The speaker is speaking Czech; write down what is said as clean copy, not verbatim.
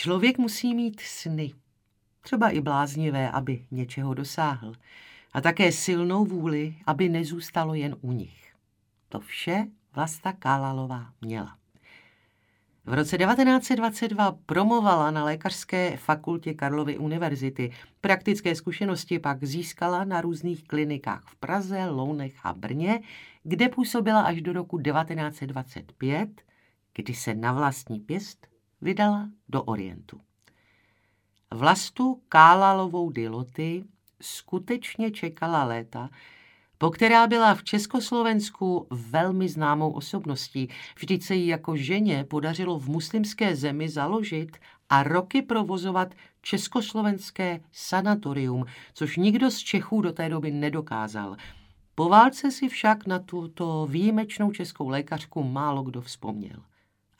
Člověk musí mít sny, třeba i bláznivé, aby něčeho dosáhl, a také silnou vůli, aby nezůstalo jen u nich. To vše Vlasta Kálalová měla. V roce 1922 promovala na lékařské fakultě Karlovy univerzity. Praktické zkušenosti pak získala na různých klinikách v Praze, Lounech a Brně, kde působila až do roku 1925, kdy se na vlastní pěst vydala do Orientu. Vlastu Kálalovou Diloty skutečně čekala léta, po která byla v Československu velmi známou osobností. Vždyť se jí jako ženě podařilo v muslimské zemi založit a roky provozovat československé sanatorium, což nikdo z Čechů do té doby nedokázal. Po válce si však na tuto výjimečnou českou lékařku málo kdo vzpomněl.